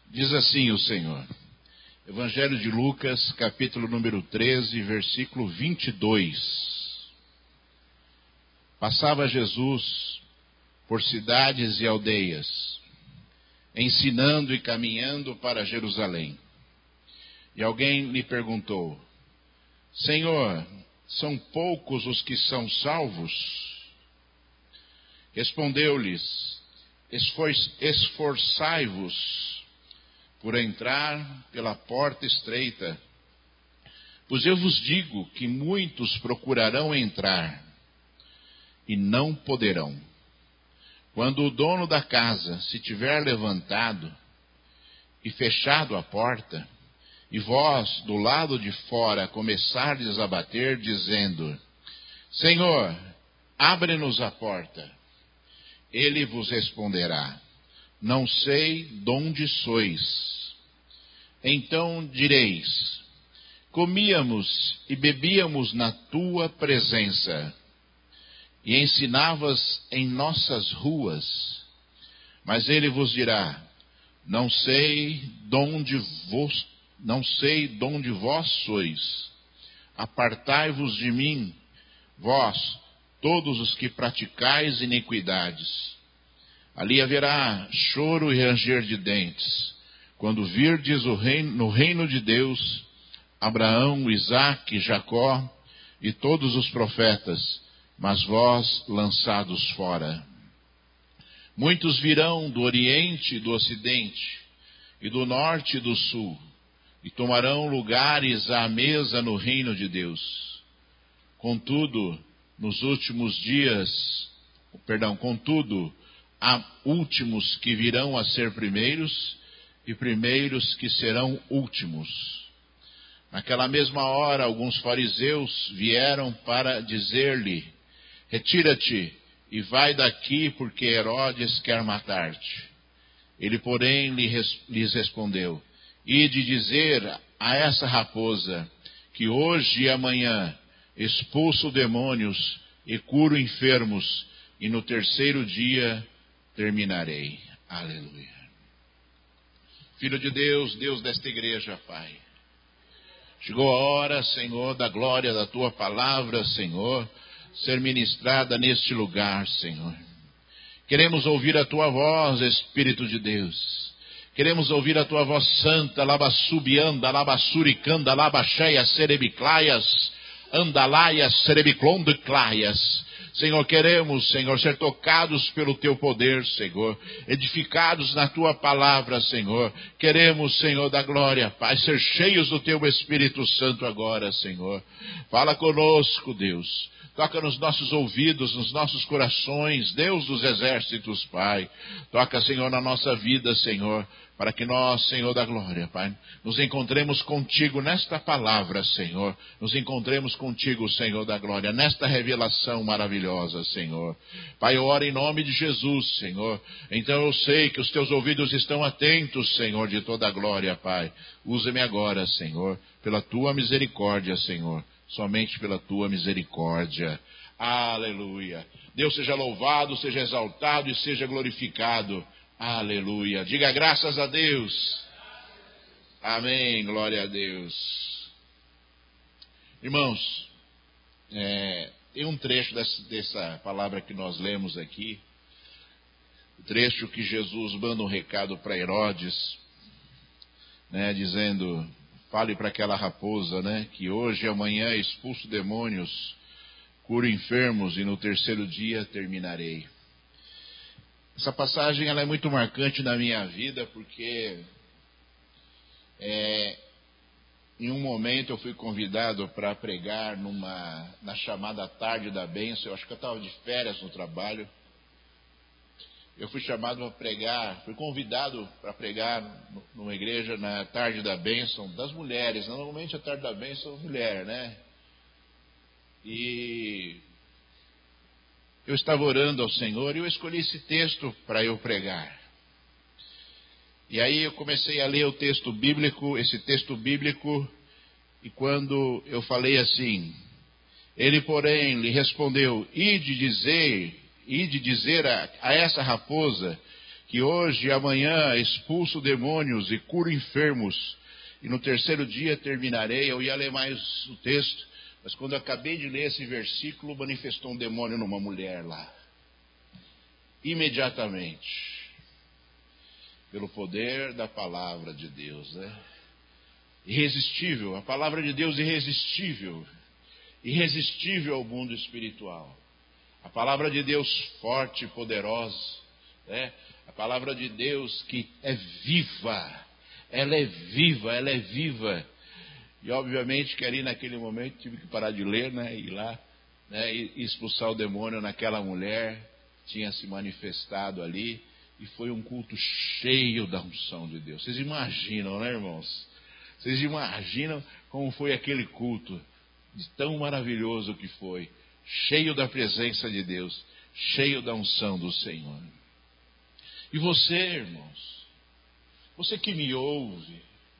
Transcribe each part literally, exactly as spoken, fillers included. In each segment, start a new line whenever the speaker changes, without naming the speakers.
Diz assim o Senhor. Evangelho de Lucas, capítulo número treze, versículo vinte e dois. Passava Jesus por cidades e aldeias, ensinando e caminhando para Jerusalém. E alguém lhe perguntou: Senhor, são poucos os que são salvos? Respondeu-lhes: Esforçai-vos por entrar pela porta estreita, pois eu vos digo que muitos procurarão entrar e não poderão. Quando o dono da casa se tiver levantado e fechado a porta, e vós do lado de fora começardes a bater, dizendo: Senhor, abre-nos a porta, ele vos responderá: não sei de onde sois. Então direis: comíamos e bebíamos na tua presença, e ensinavas em nossas ruas. Mas ele vos dirá: não sei de onde vos, não sei de onde vós sois. Apartai-vos de mim, vós, todos os que praticais iniquidades. Ali haverá choro e ranger de dentes, quando virdes o reino, no reino de Deus, Abraão, Isaque, Jacó e todos os profetas, mas vós lançados fora. Muitos virão do Oriente e do Ocidente, e do Norte e do Sul, e tomarão lugares à mesa no reino de Deus. Contudo, nos últimos dias, perdão, contudo, há últimos que virão a ser primeiros, e primeiros que serão últimos. Naquela mesma hora, alguns fariseus vieram para dizer-lhe: retira-te e vai daqui, porque Herodes quer matar-te. Ele, porém, lhes respondeu: ide dizer a essa raposa que hoje e amanhã expulso demônios e curo enfermos, e no terceiro dia terminarei. Aleluia. Filho de Deus, Deus desta igreja, Pai, chegou a hora, Senhor, da glória da Tua palavra, Senhor, ser ministrada neste lugar, Senhor. Queremos ouvir a Tua voz, Espírito de Deus. Queremos ouvir a Tua voz santa, labassubianda, labassuricanda, labacheia, cerebiclaias, andalaias, cerebiclondiclaias. Senhor, queremos, Senhor, ser tocados pelo Teu poder, Senhor, edificados na Tua palavra, Senhor. Queremos, Senhor, da glória, Pai, ser cheios do Teu Espírito Santo agora, Senhor. Fala conosco, Deus. Toca nos nossos ouvidos, nos nossos corações, Deus dos exércitos, Pai. Toca, Senhor, na nossa vida, Senhor, para que nós, Senhor da glória, Pai, nos encontremos contigo nesta palavra, Senhor. Nos encontremos contigo, Senhor da glória, nesta revelação maravilhosa, Senhor. Pai, eu oro em nome de Jesus, Senhor. Então eu sei que os teus ouvidos estão atentos, Senhor, de toda a glória, Pai. Usa-me agora, Senhor, pela tua misericórdia, Senhor. Somente pela tua misericórdia. Aleluia. Deus seja louvado, seja exaltado e seja glorificado. Aleluia. Diga graças a Deus. Amém. Glória a Deus. Irmãos, é, tem um trecho dessa, dessa palavra que nós lemos aqui. O trecho que Jesus manda um recado para Herodes, né, dizendo: fale para aquela raposa, né, que hoje e amanhã expulso demônios, curo enfermos e no terceiro dia terminarei. Essa passagem ela é muito marcante na minha vida, porque é, em um momento eu fui convidado para pregar numa, na chamada Tarde da Bênção. Eu acho que eu estava de férias no trabalho. Eu fui chamado para pregar, fui convidado para pregar numa igreja na Tarde da Bênção das mulheres. Normalmente a Tarde da Bênção é mulher, né? E eu estava orando ao Senhor e eu escolhi esse texto para eu pregar. E aí eu comecei a ler o texto bíblico, esse texto bíblico, e quando eu falei assim, ele, porém, lhe respondeu: ide dizer, ide dizer a, a essa raposa que hoje e amanhã expulso demônios e curo enfermos, e no terceiro dia terminarei. Eu ia ler mais o texto, mas quando eu acabei de ler esse versículo, manifestou um demônio numa mulher lá. Imediatamente. Pelo poder da palavra de Deus, né? Irresistível, a palavra de Deus irresistível. Irresistível ao mundo espiritual. A palavra de Deus forte e poderosa, né? A palavra de Deus que é viva. Ela é viva, ela é viva. E obviamente que ali naquele momento tive que parar de ler, né? Ir lá, né? E expulsar o demônio naquela mulher que tinha se manifestado ali. E foi um culto cheio da unção de Deus. Vocês imaginam, né, irmãos? Vocês imaginam como foi aquele culto, de tão maravilhoso que foi, cheio da presença de Deus, cheio da unção do Senhor. E você, irmãos, você que me ouve,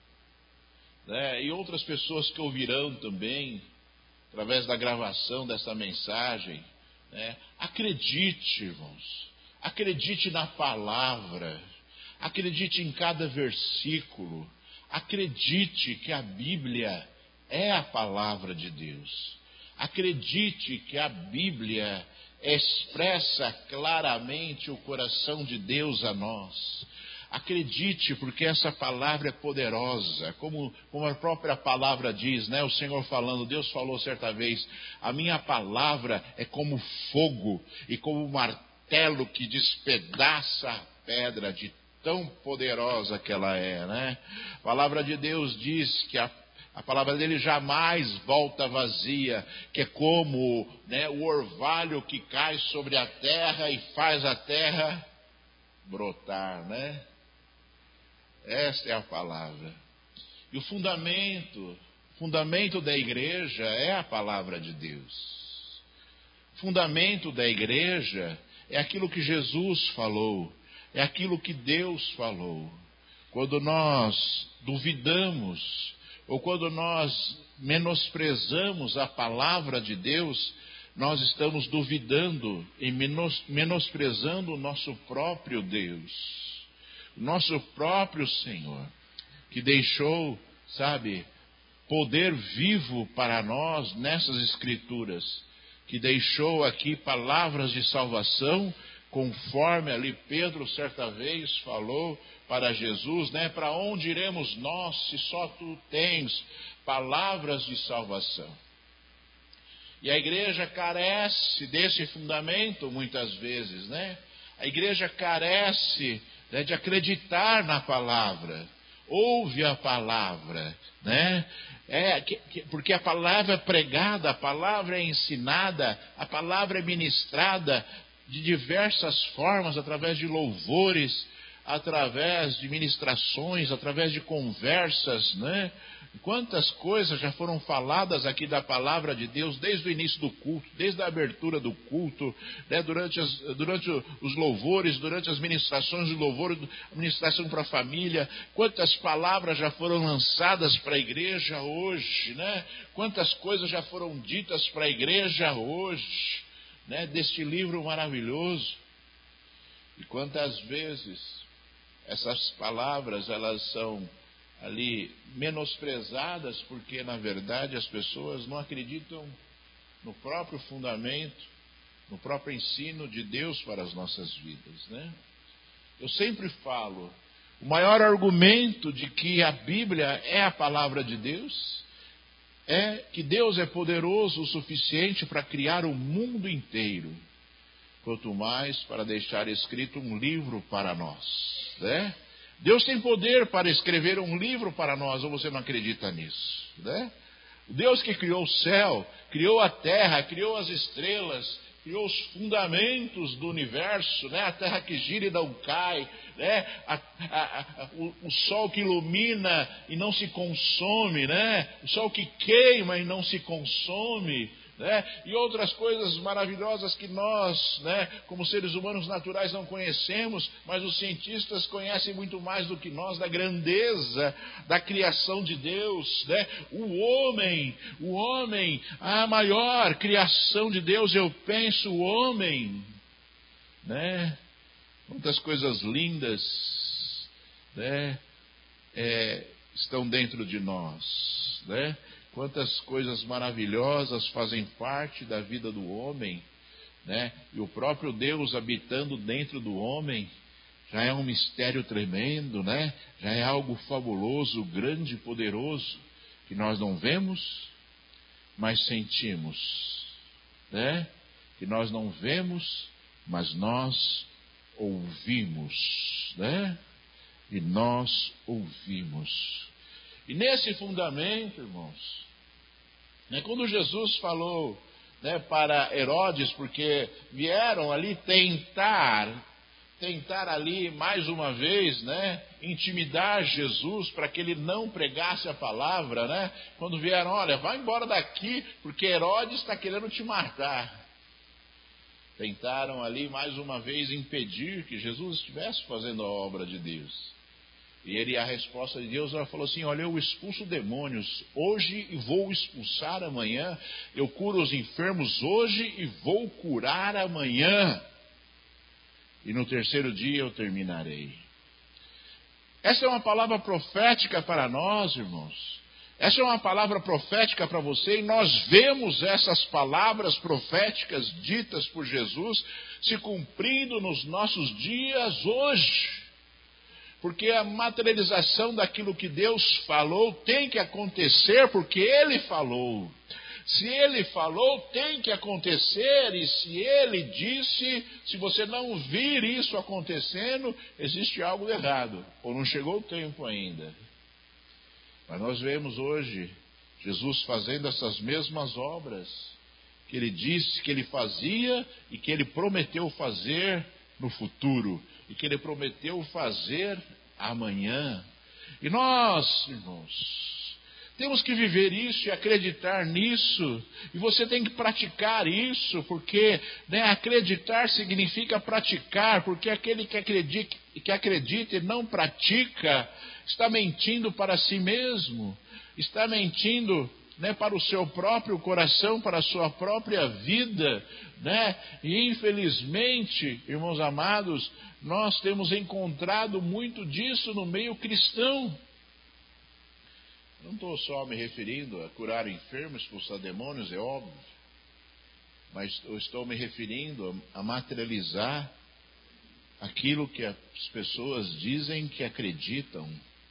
né, e outras pessoas que ouvirão também, através da gravação dessa mensagem, né, acredite, irmãos, acredite na palavra, acredite em cada versículo, acredite que a Bíblia é a palavra de Deus. Acredite que a Bíblia expressa claramente o coração de Deus a nós. Acredite, porque essa palavra é poderosa, como, como a própria palavra diz, né? O Senhor falando, Deus falou certa vez, a minha palavra é como fogo e como martelo que despedaça a pedra, de tão poderosa que ela é, né? A palavra de Deus diz que a, a palavra dele jamais volta vazia, que é como, né, o orvalho que cai sobre a terra e faz a terra brotar, né? Esta é a palavra. E o fundamento, fundamento da igreja é a palavra de Deus. O fundamento da igreja é aquilo que Jesus falou, é aquilo que Deus falou. Quando nós duvidamos, ou quando nós menosprezamos a palavra de Deus, nós estamos duvidando e menos, menosprezando o nosso próprio Deus. Nosso próprio Senhor, que deixou, sabe, poder vivo para nós nessas Escrituras, que deixou aqui palavras de salvação, conforme ali Pedro certa vez falou para Jesus, né? Para onde iremos nós, se só tu tens palavras de salvação? E a igreja carece desse fundamento muitas vezes, né? A igreja carece, né, de acreditar na palavra, ouve a palavra, né? É, que, que, porque a palavra é pregada, a palavra é ensinada, a palavra é ministrada de diversas formas, através de louvores, através de ministrações, através de conversas, né? Quantas coisas já foram faladas aqui da palavra de Deus, desde o início do culto, desde a abertura do culto, né? durante, as, durante os louvores, durante as ministrações de louvor, ministração para a família. Quantas palavras já foram lançadas para a igreja hoje, né? Quantas coisas já foram ditas para a igreja hoje, né? Deste livro maravilhoso. E quantas vezes essas palavras, elas são ali menosprezadas, porque na verdade as pessoas não acreditam no próprio fundamento, no próprio ensino de Deus para as nossas vidas, né? Eu sempre falo, o maior argumento de que a Bíblia é a palavra de Deus é que Deus é poderoso o suficiente para criar o mundo inteiro, quanto mais para deixar escrito um livro para nós, né? Deus tem poder para escrever um livro para nós, ou você não acredita nisso, né? O Deus que criou o céu, criou a terra, criou as estrelas, criou os fundamentos do universo, né? A terra que gira e não cai, né? a, a, a, o, o sol que ilumina e não se consome, né? O sol que queima e não se consome, né? E outras coisas maravilhosas que nós, né, como seres humanos naturais, não conhecemos, mas os cientistas conhecem muito mais do que nós da grandeza da criação de Deus, né? O homem, o homem, a maior criação de Deus, eu penso, o homem, né? Quantas coisas lindas, né, é, estão dentro de nós, né? Quantas coisas maravilhosas fazem parte da vida do homem, né? E o próprio Deus habitando dentro do homem já é um mistério tremendo, né? Já é algo fabuloso, grande, poderoso, que nós não vemos, mas sentimos, né? Que nós não vemos, mas nós ouvimos, né? E nós ouvimos. E nesse fundamento, irmãos, né, quando Jesus falou, né, para Herodes, porque vieram ali tentar, tentar ali mais uma vez, né, intimidar Jesus para que ele não pregasse a palavra, né? Quando vieram, olha, vai embora daqui, porque Herodes está querendo te matar. Tentaram ali mais uma vez impedir que Jesus estivesse fazendo a obra de Deus. E ele, a resposta de Deus, ela falou assim, olha, eu expulso demônios hoje e vou expulsar amanhã. Eu curo os enfermos hoje e vou curar amanhã. E no terceiro dia eu terminarei. Essa é uma palavra profética para nós, irmãos. Essa é uma palavra profética para você, e nós vemos essas palavras proféticas ditas por Jesus se cumprindo nos nossos dias hoje. Porque a materialização daquilo que Deus falou tem que acontecer porque Ele falou. Se Ele falou, tem que acontecer. E se Ele disse, se você não vir isso acontecendo, existe algo errado. Ou não chegou o tempo ainda. Mas nós vemos hoje Jesus fazendo essas mesmas obras que Ele disse que Ele fazia e que Ele prometeu fazer no futuro. E que Ele prometeu fazer amanhã. E nós, irmãos, temos que viver isso e acreditar nisso. E você tem que praticar isso, porque, né, acreditar significa praticar, porque aquele que acredita, que acredita e não pratica está mentindo para si mesmo, está mentindo, né, para o seu próprio coração, para a sua própria vida, né? E infelizmente, irmãos amados, nós temos encontrado muito disso no meio cristão. Não estou só me referindo a curar enfermos, expulsar demônios, é óbvio, mas eu estou me referindo a materializar aquilo que as pessoas dizem que acreditam.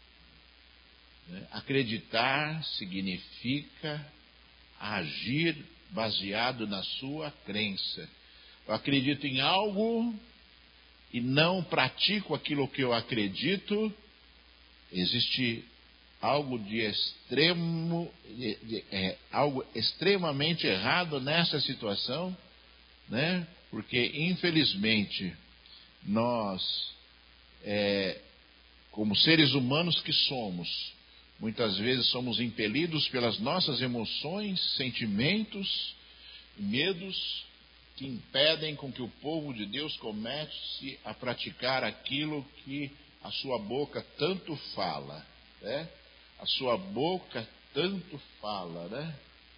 Acreditar significa agir baseado na sua crença. Eu acredito em algo e não pratico aquilo que eu acredito. Existe algo de extremo, de, de, é, algo extremamente errado nessa situação, né? Porque infelizmente nós, é, como seres humanos que somos, muitas vezes somos impelidos pelas nossas emoções, sentimentos, medos que impedem com que o povo de Deus comece a praticar aquilo que a sua boca tanto fala, né? A sua boca tanto fala, né?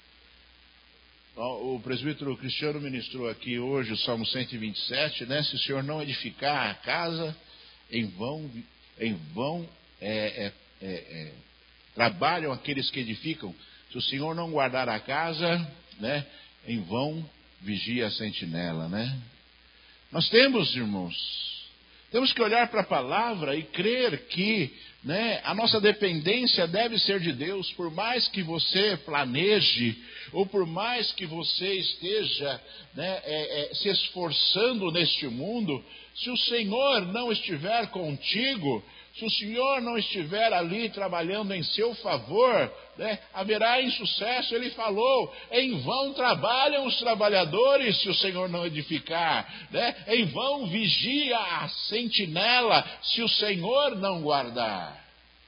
O presbítero Cristiano ministrou aqui hoje o Salmo cento e vinte e sete, né? Se o Senhor não edificar a casa, em vão, em vão é, é, é, é, trabalham aqueles que edificam. Se o Senhor não guardar a casa, né, em vão vigia a sentinela, né? Nós temos, irmãos, temos que olhar para a palavra e crer que, né, a nossa dependência deve ser de Deus. Por mais que você planeje, ou por mais que você esteja, né, é, é, se esforçando neste mundo, se o Senhor não estiver contigo, se o Senhor não estiver ali trabalhando em seu favor, né, haverá insucesso. Ele falou, em vão trabalham os trabalhadores se o Senhor não edificar, né? Em vão vigia a sentinela se o Senhor não guardar.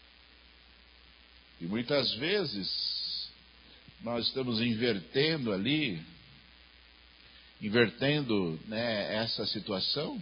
E muitas vezes nós estamos invertendo ali, invertendo, né, essa situação,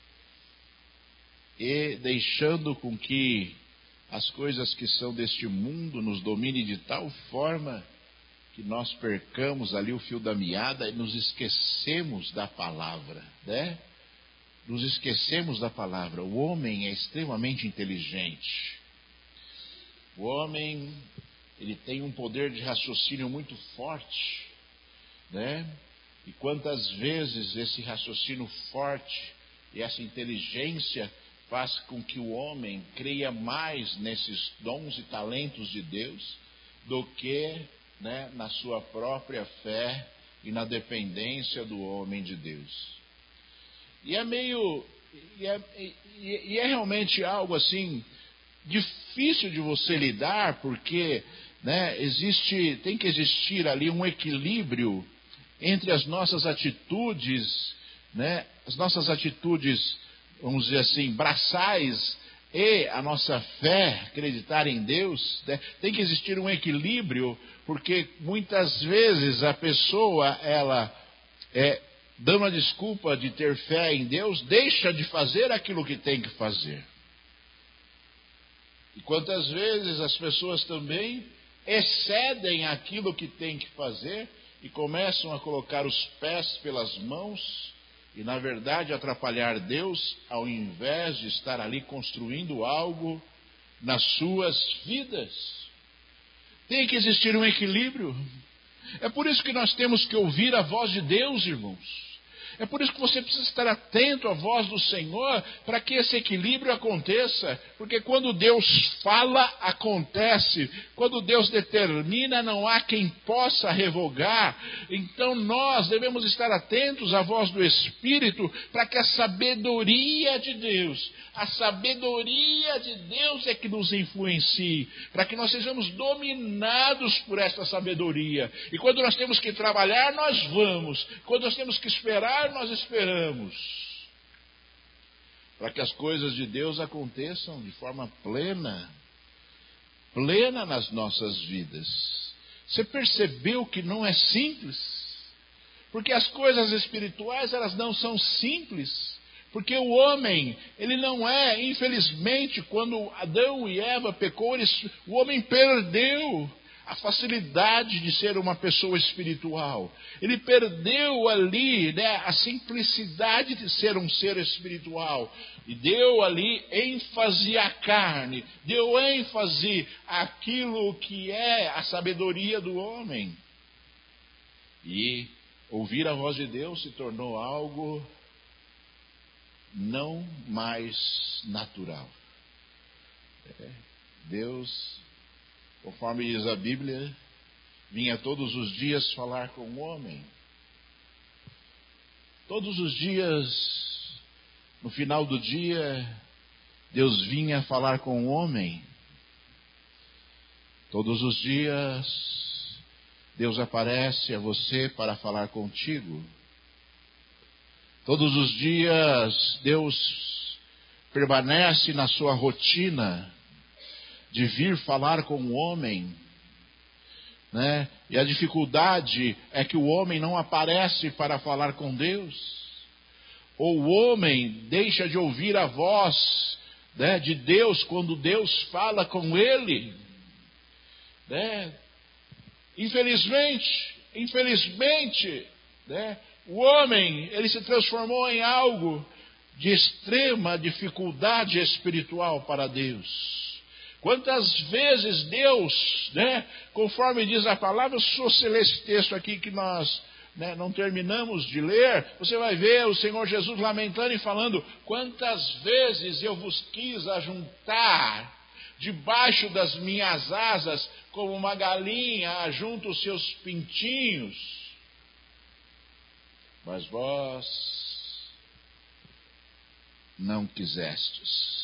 e deixando com que as coisas que são deste mundo nos dominem de tal forma que nós percamos ali o fio da meada e nos esquecemos da palavra, né? nos esquecemos da palavra. O homem é extremamente inteligente. O homem, ele tem um poder de raciocínio muito forte, né? E quantas vezes esse raciocínio forte e essa inteligência faz com que o homem creia mais nesses dons e talentos de Deus do que, né, na sua própria fé e na dependência do homem de Deus. E é meio, e é, e, e é realmente algo assim difícil de você lidar, porque, né, existe, tem que existir ali um equilíbrio entre as nossas atitudes, né, as nossas atitudes, vamos dizer assim, braçais, e a nossa fé, acreditar em Deus, né? Tem que existir um equilíbrio, porque muitas vezes a pessoa, ela, é, dando a desculpa de ter fé em Deus, deixa de fazer aquilo que tem que fazer. E quantas vezes as pessoas também excedem aquilo que tem que fazer e começam a colocar os pés pelas mãos e, na verdade, atrapalhar Deus, ao invés de estar ali construindo algo nas suas vidas. Tem que existir um equilíbrio. É por isso que nós temos que ouvir a voz de Deus, irmãos. É por isso que você precisa estar atento à voz do Senhor, para que esse equilíbrio aconteça. Porque quando Deus fala, acontece. Quando Deus determina, não há quem possa revogar. Então nós devemos estar atentos à voz do Espírito, para que a sabedoria de Deus, a sabedoria de Deus é que nos influencie, para que nós sejamos dominados por essa sabedoria. E quando nós temos que trabalhar, nós vamos. Quando nós temos que esperar, nós esperamos, para que as coisas de Deus aconteçam de forma plena, plena nas nossas vidas. Você percebeu que não é simples? Porque as coisas espirituais, elas não são simples. Porque o homem, ele não é, infelizmente, quando Adão e Eva pecou, eles, o homem perdeu a facilidade de ser uma pessoa espiritual. Ele perdeu ali, né, a simplicidade de ser um ser espiritual. E deu ali ênfase à carne. Deu ênfase àquilo que é a sabedoria do homem. E ouvir a voz de Deus se tornou algo não mais natural. É, Deus, conforme diz a Bíblia, vinha todos os dias falar com o homem. Todos os dias, no final do dia, Deus vinha falar com o homem. Todos os dias, Deus aparece a você para falar contigo. Todos os dias, Deus permanece na sua rotina de vir falar com o homem, né? E a dificuldade é que o homem não aparece para falar com Deus, ou o homem deixa de ouvir a voz, né, de Deus quando Deus fala com ele, né? Infelizmente, infelizmente, né, o homem, ele se transformou em algo de extrema dificuldade espiritual para Deus. Quantas vezes Deus, né, conforme diz a palavra, se você ler esse texto aqui que nós, né, não terminamos de ler, você vai ver o Senhor Jesus lamentando e falando: quantas vezes eu vos quis ajuntar debaixo das minhas asas, como uma galinha ajunta os seus pintinhos, mas vós não quisestes.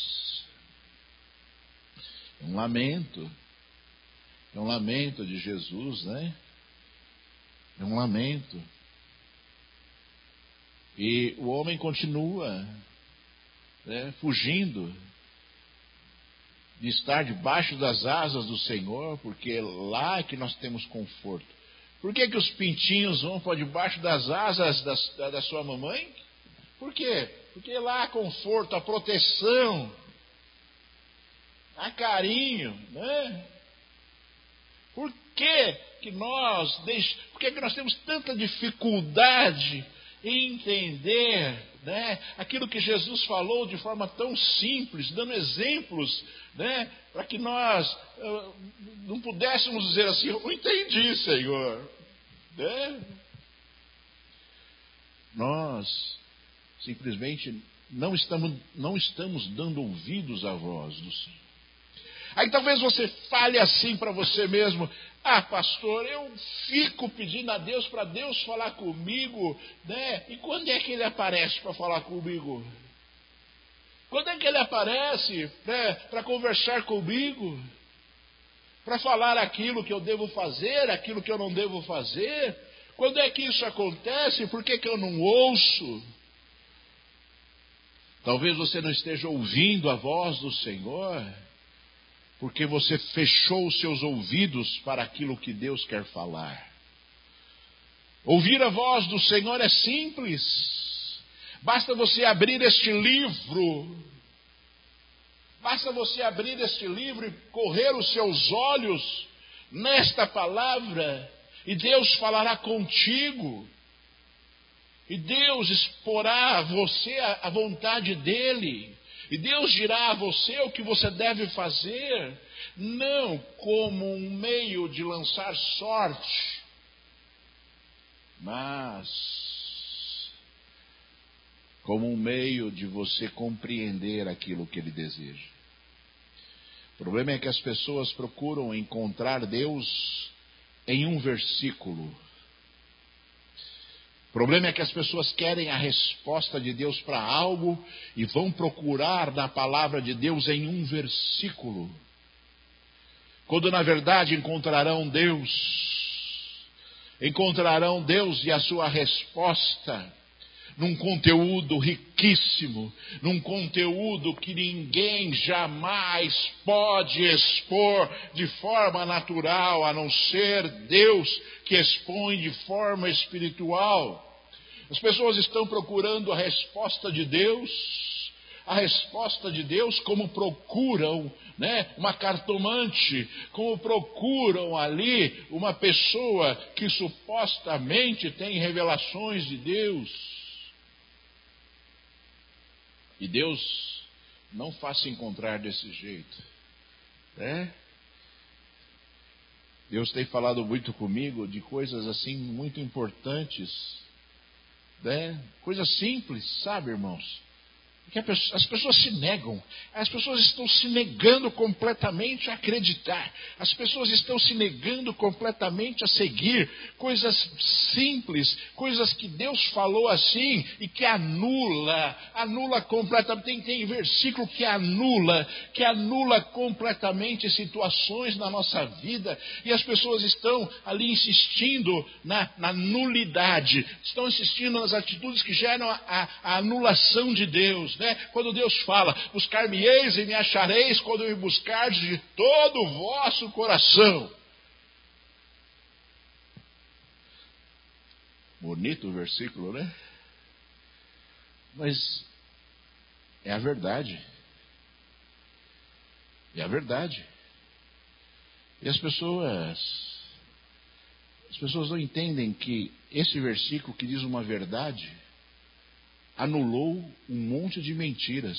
É um lamento, é um lamento de Jesus, né? É um lamento. E o homem continua, né, fugindo de estar debaixo das asas do Senhor, porque é lá que nós temos conforto. Por que que os pintinhos vão para debaixo das asas das, da, da sua mamãe? Por quê? Porque lá há conforto, a proteção, há carinho, né? Por que que nós, por que que nós temos tanta dificuldade em entender, né, aquilo que Jesus falou de forma tão simples, dando exemplos, né, para que nós uh, não pudéssemos dizer assim: eu não entendi, Senhor. Né? Nós simplesmente não estamos, não estamos dando ouvidos à voz do Senhor. Aí talvez você fale assim para você mesmo: ah, pastor, eu fico pedindo a Deus para Deus falar comigo, né? E quando é que Ele aparece para falar comigo? Quando é que Ele aparece, né, para conversar comigo? Para falar aquilo que eu devo fazer, aquilo que eu não devo fazer? Quando é que isso acontece? Por que que eu não ouço? Talvez você não esteja ouvindo a voz do Senhor, porque você fechou os seus ouvidos para aquilo que Deus quer falar. Ouvir a voz do Senhor é simples. Basta você abrir este livro. Basta você abrir este livro e correr os seus olhos nesta palavra, e Deus falará contigo. E Deus exporá a você a vontade dEle. E Deus dirá a você o que você deve fazer, não como um meio de lançar sorte, mas como um meio de você compreender aquilo que Ele deseja. O problema é que as pessoas procuram encontrar Deus em um versículo. O problema é que as pessoas querem a resposta de Deus para algo e vão procurar na palavra de Deus em um versículo, quando na verdade encontrarão Deus, encontrarão Deus e a sua resposta num conteúdo riquíssimo, num conteúdo que ninguém jamais pode expor de forma natural, a não ser Deus, que expõe de forma espiritual. As pessoas estão procurando a resposta de Deus, a resposta de Deus como procuram, né, uma cartomante, como procuram ali uma pessoa que supostamente tem revelações de Deus. E Deus não faz se encontrar desse jeito, né? Deus tem falado muito comigo de coisas assim muito importantes, né? Coisas simples, sabe, irmãos? Porque as pessoas se negam, as pessoas estão se negando completamente a acreditar, as pessoas estão se negando completamente a seguir coisas simples, coisas que Deus falou assim e que anula, anula completamente. Tem, tem versículo que anula, que anula completamente situações na nossa vida, e as pessoas estão ali insistindo na, na nulidade, estão insistindo nas atitudes que geram a, a, a anulação de Deus. Né? Quando Deus fala: buscar-me-eis e me achareis quando me buscardes de todo o vosso coração. Bonito o versículo, né? Mas é a verdade. É a verdade. E as pessoas, as pessoas não entendem que esse versículo que diz uma verdade anulou um monte de mentiras,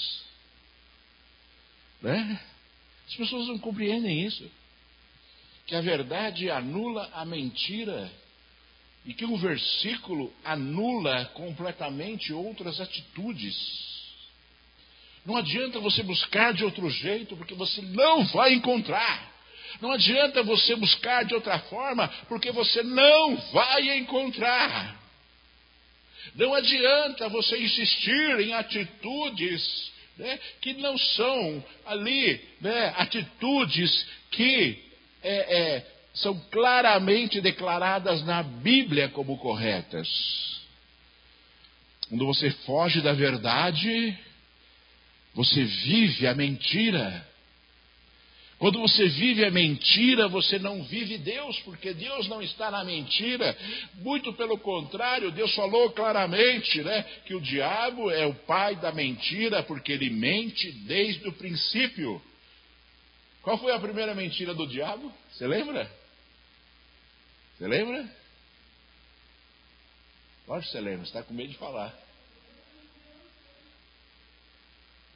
né? As pessoas não compreendem isso, que a verdade anula a mentira e que o versículo anula completamente outras atitudes. Não adianta você buscar de outro jeito, porque você não vai encontrar. Não adianta você buscar de outra forma, porque você não vai encontrar. Não adianta você insistir em atitudes, né, que não são ali, né, atitudes que é, é, são claramente declaradas na Bíblia como corretas. Quando você foge da verdade, você vive a mentira. Quando você vive a mentira, você não vive Deus, porque Deus não está na mentira. Muito pelo contrário, Deus falou claramente, né, que o diabo é o pai da mentira, porque ele mente desde o princípio. Qual foi a primeira mentira do diabo? Você lembra? Você lembra? Lógico que você lembra, você está com medo de falar.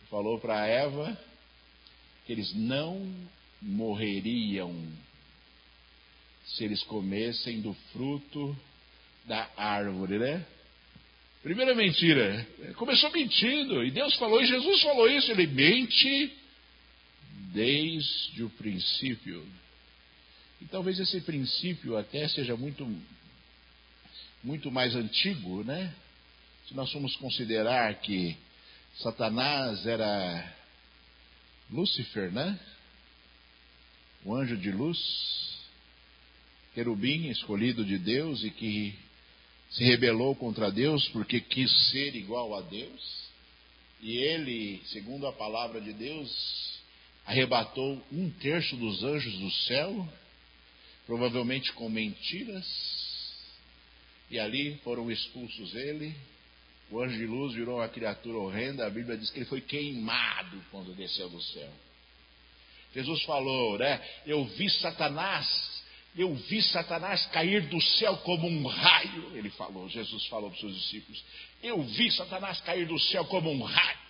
falou para Eva que eles não morreriam se eles comessem do fruto da árvore, né? Primeira mentira. Começou mentindo. E Deus falou, e Jesus falou isso. Ele mente desde o princípio. E talvez esse princípio até seja muito, muito mais antigo, né? Se nós formos considerar que Satanás era Lúcifer, né? O anjo de luz, querubim escolhido de Deus e que se rebelou contra Deus porque quis ser igual a Deus. E ele, segundo a palavra de Deus, arrebatou um terço dos anjos do céu, provavelmente com mentiras, e ali foram expulsos ele. O anjo de luz virou uma criatura horrenda. A Bíblia diz que ele foi queimado quando desceu do céu. Jesus falou, né? Eu vi Satanás, eu vi Satanás cair do céu como um raio. Ele falou, Jesus falou para os seus discípulos, eu vi Satanás cair do céu como um raio.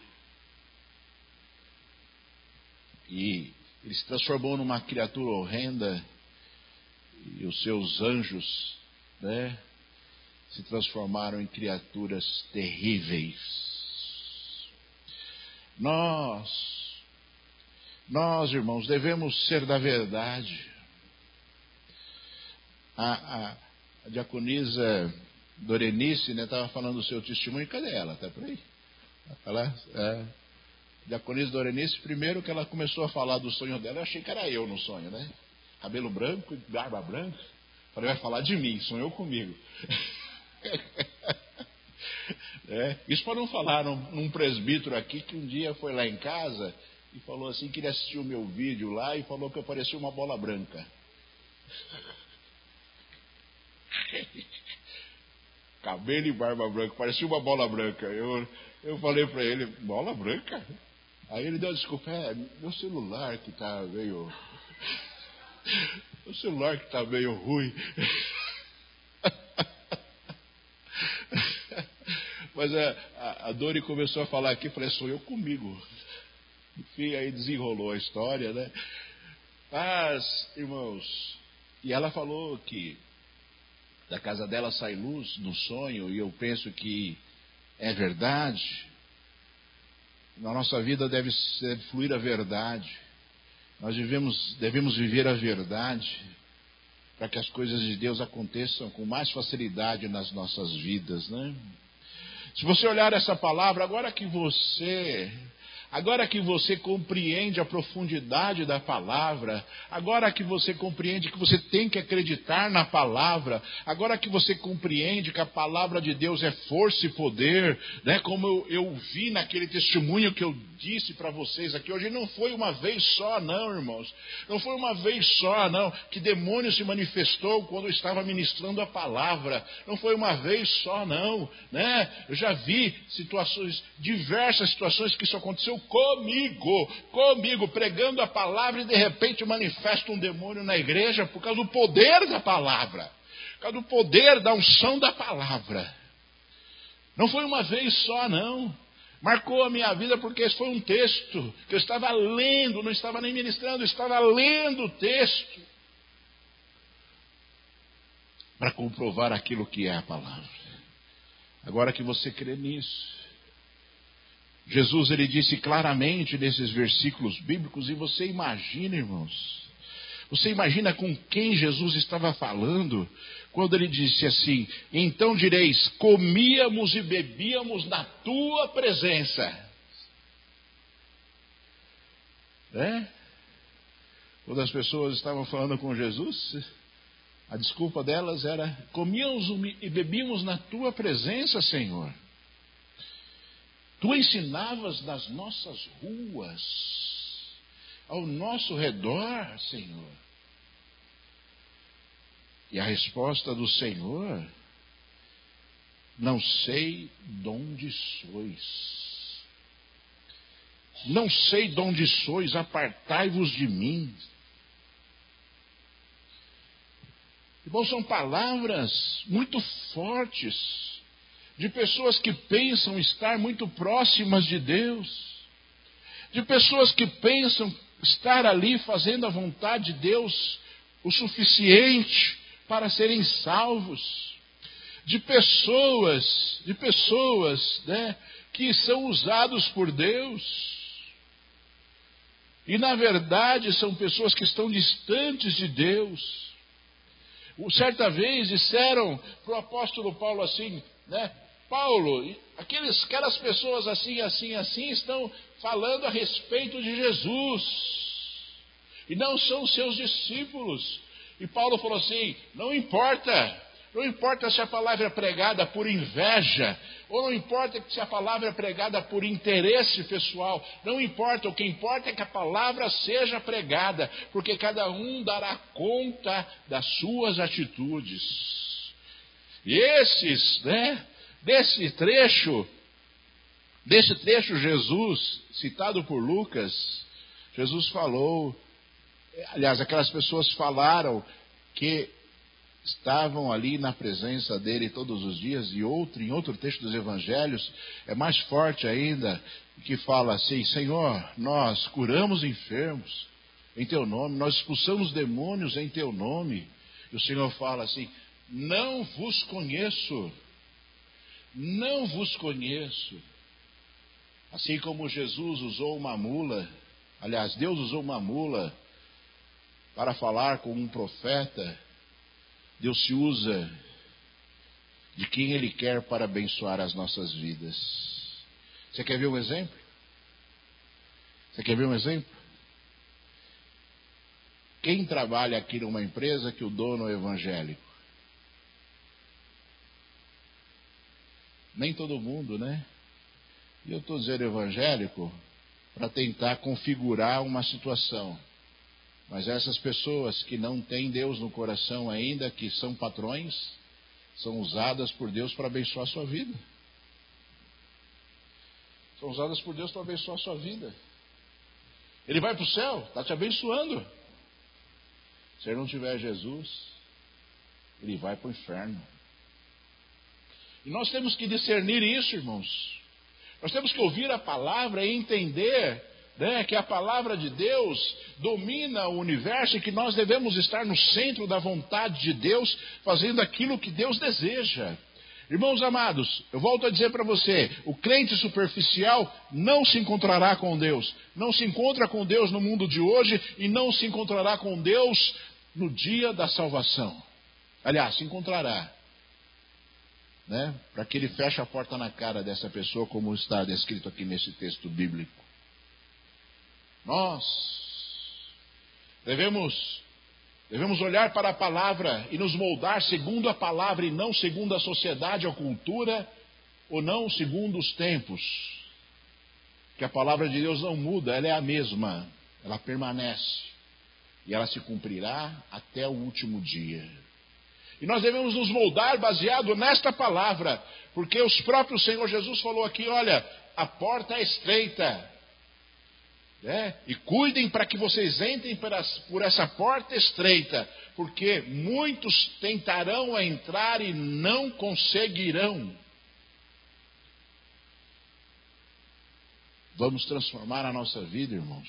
E ele se transformou numa criatura horrenda, e os seus anjos, né, se transformaram em criaturas terríveis. Nós, nós, irmãos, devemos ser da verdade. A, a, a diaconisa Dorenice estava, né, falando do seu testemunho. Cadê ela? Está por aí? Ela, é, a diaconisa Dorenice, primeiro que ela começou a falar do sonho dela, eu achei que era eu no sonho, né? Cabelo branco, barba branca. Falei, vai falar de mim, sonhou comigo. É, isso para não falar num, num presbítero aqui que um dia foi lá em casa e falou assim, que ele assistiu o meu vídeo lá e falou que eu parecia uma bola branca. Cabelo e barba branca, parecia uma bola branca. Eu, eu falei para ele, bola branca? Aí ele deu desculpa, é meu celular que está meio... o celular que está meio ruim. Mas a, a, a Dori começou a falar aqui, falei, sou eu comigo. Enfim, aí desenrolou a história, né? Mas, irmãos, e ela falou que da casa dela sai luz no sonho, e eu penso que é verdade. Na nossa vida deve, deve fluir a verdade. Nós devemos, devemos viver a verdade para que as coisas de Deus aconteçam com mais facilidade nas nossas vidas, né? Se você olhar essa palavra, agora que você, agora que você compreende a profundidade da palavra, agora que você compreende que você tem que acreditar na palavra, agora que você compreende que a palavra de Deus é força e poder, né? Como eu, eu vi naquele testemunho que eu disse para vocês aqui hoje, não foi uma vez só não, irmãos, não foi uma vez só não, que demônio se manifestou quando eu estava ministrando a palavra, não foi uma vez só não, né? Eu já vi situações, diversas situações que isso aconteceu comigo, comigo, pregando a palavra e de repente manifesta um demônio na igreja por causa do poder da palavra, por causa do poder da unção da palavra. Não foi uma vez só não, marcou a minha vida porque esse foi um texto que eu estava lendo, não estava nem ministrando, eu estava lendo o texto para comprovar aquilo que é a palavra. Agora que você crê nisso, Jesus, ele disse claramente nesses versículos bíblicos, e você imagina, irmãos, você imagina com quem Jesus estava falando, quando ele disse assim, então direis, comíamos e bebíamos na tua presença. É? Quando as pessoas estavam falando com Jesus, a desculpa delas era, comíamos e bebíamos na tua presença, Senhor. Tu ensinavas nas nossas ruas, ao nosso redor, Senhor. E a resposta do Senhor, não sei de onde sois. Não sei de onde sois, apartai-vos de mim. Irmãos, são palavras muito fortes, de pessoas que pensam estar muito próximas de Deus. de pessoas que pensam estar ali fazendo a vontade de Deus o suficiente para serem salvos, de pessoas, de pessoas, né, que são usados por Deus. E na verdade são pessoas que estão distantes de Deus. Certa vez disseram para o apóstolo Paulo assim, né? Paulo, aqueles, aquelas pessoas assim, assim, assim estão falando a respeito de Jesus e não são seus discípulos. E Paulo falou assim, não importa. Não importa se a palavra é pregada por inveja, ou não importa se a palavra é pregada por interesse pessoal, não importa, o que importa é que a palavra seja pregada, porque cada um dará conta das suas atitudes. E esses, né, desse trecho, desse trecho Jesus, citado por Lucas, Jesus falou, aliás, aquelas pessoas falaram que estavam ali na presença dele todos os dias, e outro, em outro texto dos evangelhos, é mais forte ainda, que fala assim, Senhor, nós curamos enfermos em teu nome, nós expulsamos demônios em teu nome. E o Senhor fala assim, não vos conheço, não vos conheço. Assim como Jesus usou uma mula, aliás, Deus usou uma mula para falar com um profeta, Deus se usa de quem Ele quer para abençoar as nossas vidas. Você quer ver um exemplo? Você quer ver um exemplo? Quem trabalha aqui numa empresa que o dono é evangélico? Nem todo mundo, né? E eu estou dizendo evangélico para tentar configurar uma situação. Mas essas pessoas que não têm Deus no coração ainda, que são patrões, são usadas por Deus para abençoar a sua vida. São usadas por Deus para abençoar a sua vida. Ele vai para o céu, está te abençoando. Se ele não tiver Jesus, ele vai para o inferno. E nós temos que discernir isso, irmãos. Nós temos que ouvir a palavra e entender, né, que a palavra de Deus domina o universo e que nós devemos estar no centro da vontade de Deus, fazendo aquilo que Deus deseja. Irmãos amados, eu volto a dizer para você, o crente superficial não se encontrará com Deus. Não se encontra com Deus no mundo de hoje e não se encontrará com Deus no dia da salvação. Aliás, se encontrará, né, para que ele feche a porta na cara dessa pessoa, como está descrito aqui nesse texto bíblico. Nós devemos, devemos olhar para a palavra e nos moldar segundo a palavra e não segundo a sociedade ou cultura, ou não segundo os tempos. Que a palavra de Deus não muda, ela é a mesma, ela permanece e ela se cumprirá até o último dia. E nós devemos nos moldar baseado nesta palavra, porque o próprio Senhor Jesus falou aqui, olha, a porta é estreita. É, e cuidem para que vocês entrem por essa porta estreita, porque muitos tentarão entrar e não conseguirão. Vamos transformar a nossa vida, irmãos.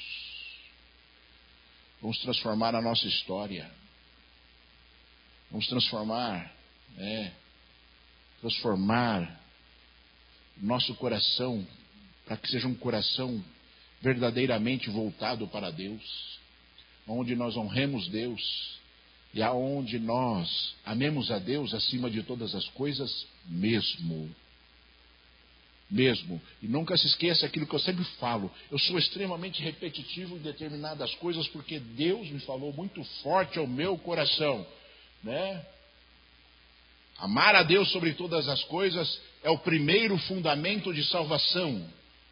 Vamos transformar a nossa história. Vamos transformar, é, transformar nosso coração para que seja um coração verdadeiramente voltado para Deus, onde nós honremos Deus e aonde nós amemos a Deus acima de todas as coisas mesmo. Mesmo. E nunca se esqueça aquilo que eu sempre falo. Eu sou extremamente repetitivo em determinadas coisas porque Deus me falou muito forte ao meu coração, né? Amar a Deus sobre todas as coisas é o primeiro fundamento de salvação.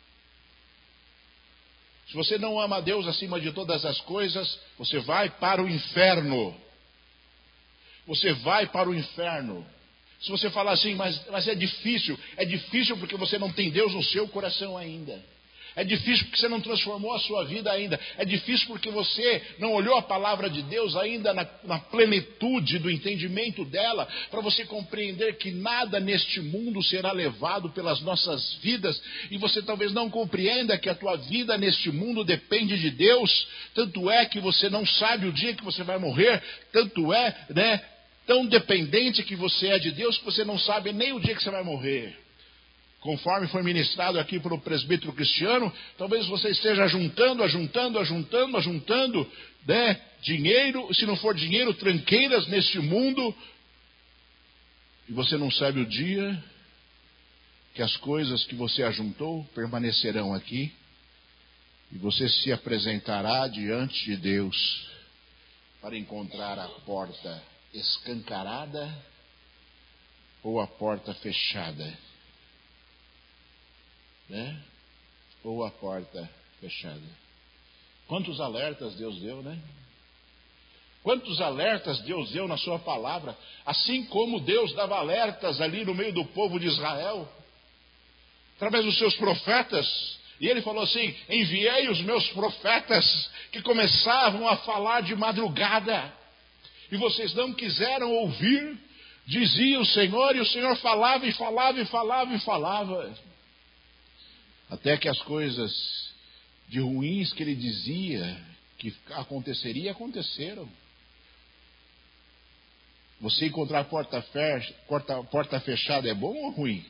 Se você não ama a Deus acima de todas as coisas, você vai para o inferno. Você vai para o inferno. Se você falar assim, mas, mas é difícil. É difícil porque você não tem Deus no seu coração ainda. É difícil porque você não transformou a sua vida ainda. É difícil porque você não olhou a palavra de Deus ainda na, na plenitude do entendimento dela, para você compreender que nada neste mundo será levado pelas nossas vidas, e você talvez não compreenda que a tua vida neste mundo depende de Deus. Tanto é que você não sabe o dia que você vai morrer, tanto é, né, tão dependente que você é de Deus, que você não sabe nem o dia que você vai morrer. Conforme foi ministrado aqui pelo presbítero Cristiano, talvez você esteja ajuntando, ajuntando, ajuntando, ajuntando, né, dinheiro, se não for dinheiro, tranqueiras neste mundo, e você não sabe o dia que as coisas que você ajuntou permanecerão aqui, e você se apresentará diante de Deus para encontrar a porta escancarada ou a porta fechada. Né? Ou a porta fechada. Quantos alertas Deus deu, né? Quantos alertas Deus deu na sua palavra, assim como Deus dava alertas ali no meio do povo de Israel, através dos seus profetas. E ele falou assim: enviei os meus profetas que começavam a falar de madrugada, e vocês não quiseram ouvir, dizia o Senhor, e o Senhor falava e falava e falava e falava. Até que as coisas de ruins que ele dizia que aconteceria, aconteceram. Você encontrar porta, fecha, porta, porta fechada é bom ou ruim?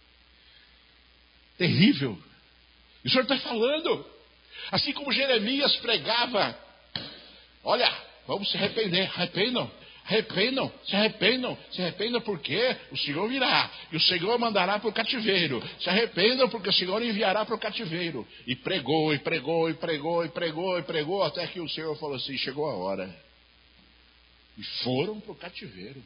Terrível. E o Senhor está falando. Assim como Jeremias pregava: olha, vamos se arrepender, arrependam. Arrependam, se arrependam, se arrependam porque o Senhor virá, e o Senhor mandará para o cativeiro. Se arrependam porque o Senhor enviará para o cativeiro. E pregou, e pregou, e pregou, e pregou, e pregou, até que o Senhor falou assim: chegou a hora. E foram para o cativeiro.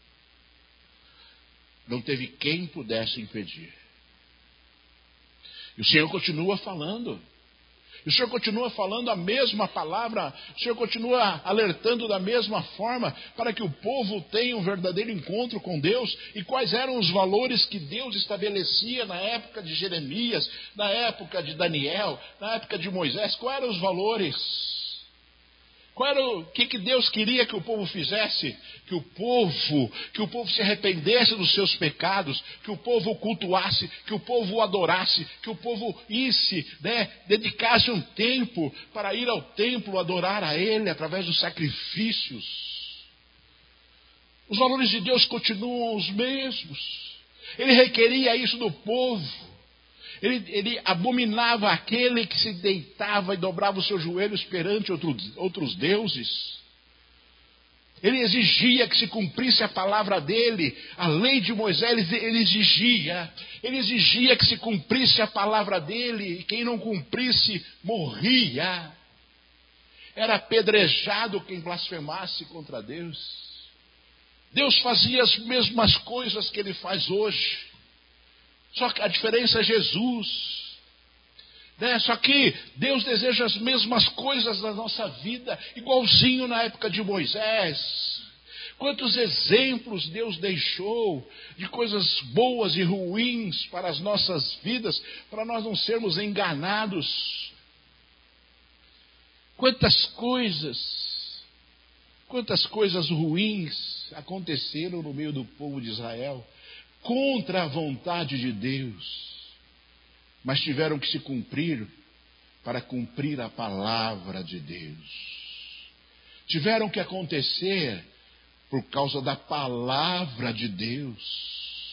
Não teve quem pudesse impedir. E o Senhor continua falando. O Senhor continua falando a mesma palavra, o Senhor continua alertando da mesma forma, para que o povo tenha um verdadeiro encontro com Deus. E quais eram os valores que Deus estabelecia na época de Jeremias, na época de Daniel, na época de Moisés? Quais eram os valores? Qual era o que, que Deus queria que o povo fizesse? Que o povo, que o povo se arrependesse dos seus pecados, que o povo o cultuasse, que o povo o adorasse, que o povo isse, né, dedicasse um tempo para ir ao templo adorar a Ele através dos sacrifícios. Os valores de Deus continuam os mesmos. Ele requeria isso do povo. Ele, ele abominava aquele que se deitava e dobrava os seus joelhos perante outros, outros deuses. Ele exigia que se cumprisse a palavra dele, a lei de Moisés. Ele exigia, ele exigia que se cumprisse a palavra dele, e quem não cumprisse morria. Era apedrejado quem blasfemasse contra Deus. Deus fazia as mesmas coisas que ele faz hoje. Só que a diferença é Jesus, né? Só que Deus deseja as mesmas coisas na nossa vida, igualzinho na época de Moisés. Quantos exemplos Deus deixou de coisas boas e ruins para as nossas vidas, para nós não sermos enganados. Quantas coisas, quantas coisas ruins aconteceram no meio do povo de Israel, contra a vontade de Deus, mas tiveram que se cumprir para cumprir a palavra de Deus. Tiveram que acontecer por causa da palavra de Deus.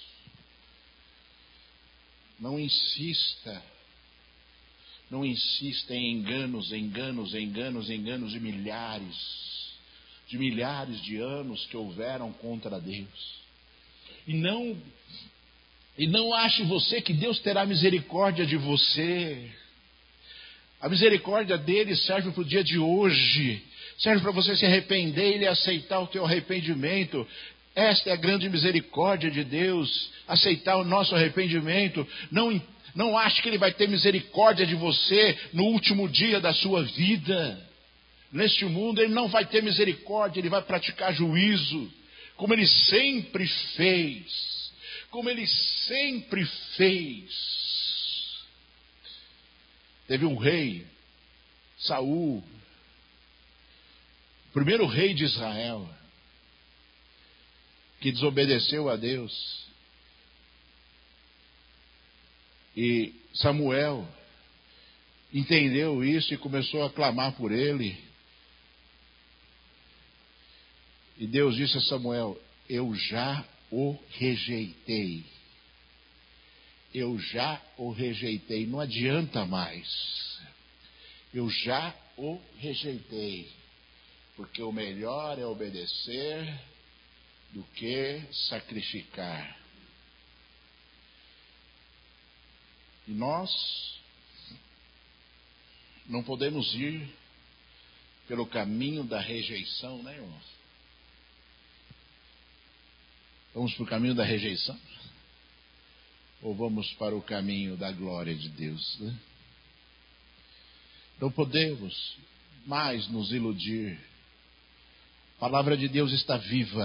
Não insista, não insista em enganos, enganos, enganos, enganos de milhares, de milhares de anos que houveram contra Deus. E não, e não ache você que Deus terá misericórdia de você. A misericórdia dele serve para o dia de hoje. Serve para você se arrepender e ele aceitar o teu arrependimento. Esta é a grande misericórdia de Deus. Aceitar o nosso arrependimento. Não, não ache que ele vai ter misericórdia de você no último dia da sua vida. Neste mundo ele não vai ter misericórdia, ele vai praticar juízo. Como ele sempre fez, como ele sempre fez. Teve um rei, Saul, o primeiro rei de Israel, que desobedeceu a Deus. E Samuel entendeu isso e começou a clamar por ele. E Deus disse a Samuel: eu já o rejeitei. Eu já o rejeitei. Não adianta mais. Eu já o rejeitei. Porque o melhor é obedecer do que sacrificar. E nós não podemos ir pelo caminho da rejeição, né, irmãos? Vamos para o caminho da rejeição? Ou vamos para o caminho da glória de Deus, né? Não podemos mais nos iludir. A palavra de Deus está viva.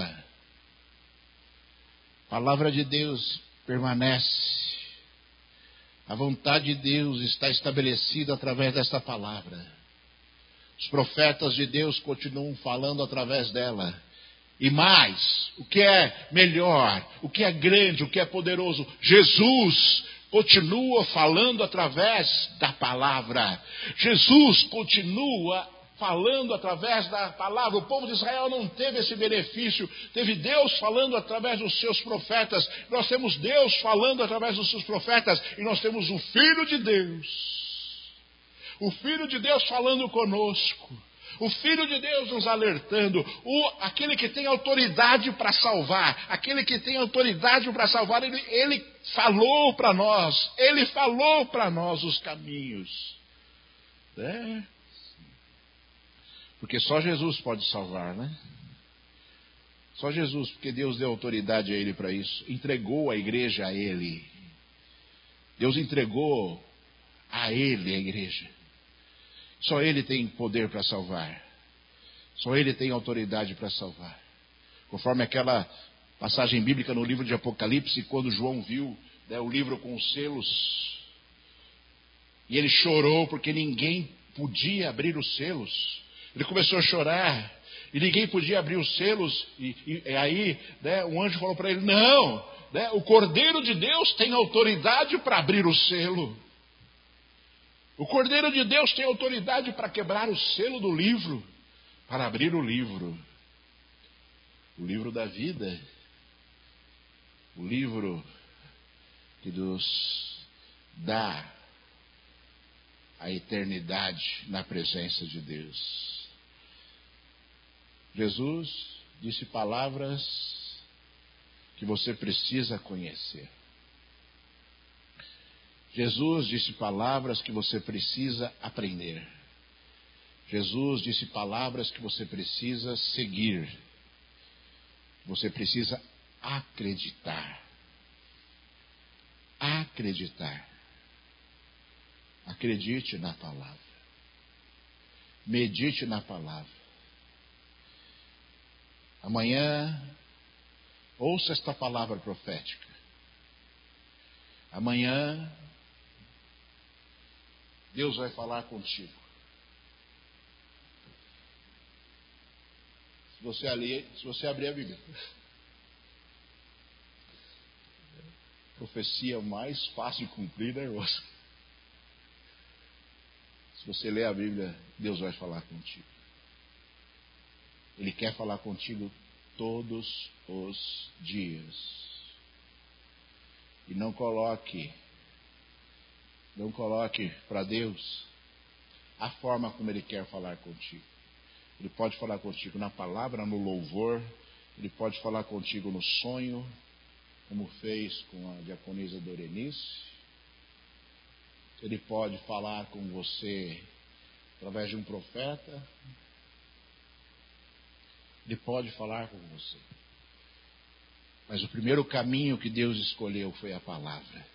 A palavra de Deus permanece. A vontade de Deus está estabelecida através desta palavra. Os profetas de Deus continuam falando através dela. E mais, o que é melhor, o que é grande, o que é poderoso, Jesus continua falando através da palavra. Jesus continua falando através da palavra. O povo de Israel não teve esse benefício. Teve Deus falando através dos seus profetas. Nós temos Deus falando através dos seus profetas. E nós temos o Filho de Deus. O Filho de Deus falando conosco. O Filho de Deus nos alertando. O, aquele que tem autoridade para salvar. Aquele que tem autoridade para salvar. Ele, ele falou para nós. Ele falou para nós os caminhos. É. Porque só Jesus pode salvar, né? Só Jesus, porque Deus deu autoridade a Ele para isso. Entregou a igreja a Ele. Deus entregou a Ele a igreja. Só Ele tem poder para salvar. Só Ele tem autoridade para salvar. Conforme aquela passagem bíblica no livro de Apocalipse, quando João viu, né, o livro com os selos. E ele chorou porque ninguém podia abrir os selos. Ele começou a chorar. E ninguém podia abrir os selos. E, e, e aí, né, um anjo falou para ele: não, né, o Cordeiro de Deus tem autoridade para abrir o selo. O Cordeiro de Deus tem autoridade para quebrar o selo do livro, para abrir o livro. O livro da vida. O livro que nos dá a eternidade na presença de Deus. Jesus disse palavras que você precisa conhecer. Jesus disse palavras que você precisa aprender. Jesus disse palavras que você precisa seguir. Você precisa acreditar. Acreditar. Acredite na palavra. Medite na palavra. Amanhã, ouça esta palavra profética. Amanhã, Deus vai falar contigo. Se você, ali, se você abrir a Bíblia. Profecia mais fácil de cumprir, né, irmão? Se você ler a Bíblia, Deus vai falar contigo. Ele quer falar contigo todos os dias. E não coloque, não coloque para Deus a forma como Ele quer falar contigo. Ele pode falar contigo na palavra, no louvor. Ele pode falar contigo no sonho, como fez com a diaconisa Dorenice. Ele pode falar com você através de um profeta. Ele pode falar com você. Mas o primeiro caminho que Deus escolheu foi a palavra.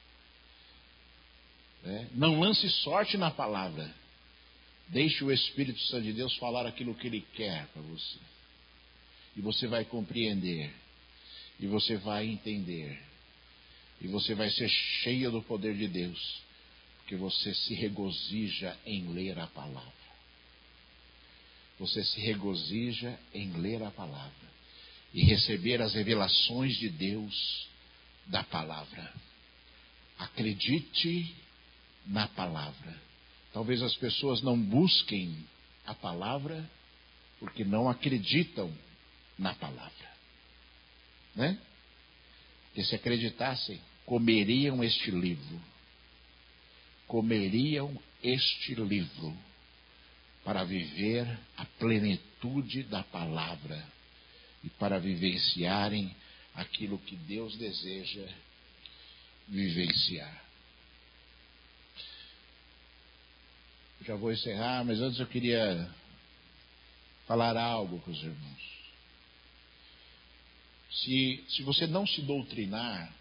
É? Não lance sorte na palavra. Deixe o Espírito Santo de Deus falar aquilo que Ele quer para você. E você vai compreender. E você vai entender. E você vai ser cheio do poder de Deus. Porque você se regozija em ler a palavra. Você se regozija em ler a palavra e receber as revelações de Deus da palavra. Acredite na palavra. Talvez as pessoas não busquem a palavra porque não acreditam na palavra, né? Porque se acreditassem, comeriam este livro. Comeriam este livro para viver a plenitude da palavra e para vivenciarem aquilo que Deus deseja vivenciar. Já vou encerrar, mas antes eu queria falar algo para os irmãos. Se, se você não se doutrinar,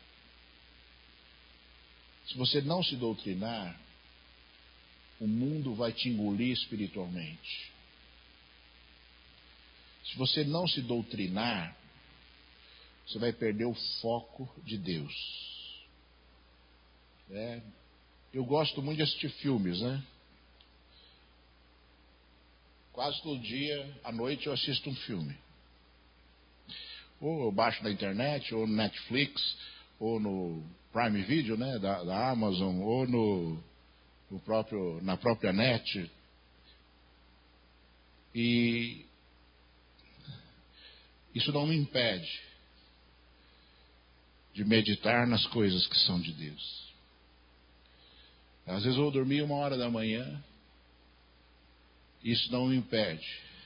se você não se doutrinar, o mundo vai te engolir espiritualmente. Se você não se doutrinar, você vai perder o foco de Deus. É, eu gosto muito de assistir filmes, né? Quase todo dia, à noite, eu assisto um filme. Ou eu baixo na internet, ou no Netflix, ou no Prime Video, né, da, da Amazon, ou no, no próprio, na própria net. E isso não me impede de meditar nas coisas que são de Deus. Às vezes eu vou dormir uma hora da manhã. Isso não me impede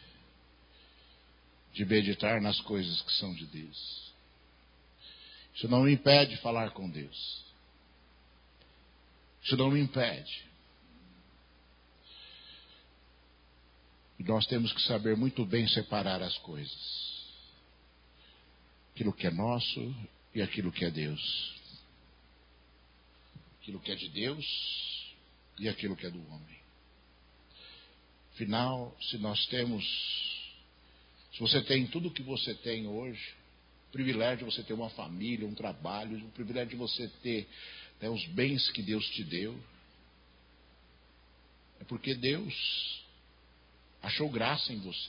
de meditar nas coisas que são de Deus. Isso não me impede de falar com Deus. Isso não me impede. E nós temos que saber muito bem separar as coisas. Aquilo que é nosso e aquilo que é Deus. Aquilo que é de Deus e aquilo que é do homem. Afinal, se nós temos, se você tem tudo o que você tem hoje, o privilégio de você ter uma família, um trabalho, o privilégio de você ter, né, os bens que Deus te deu, é porque Deus achou graça em você.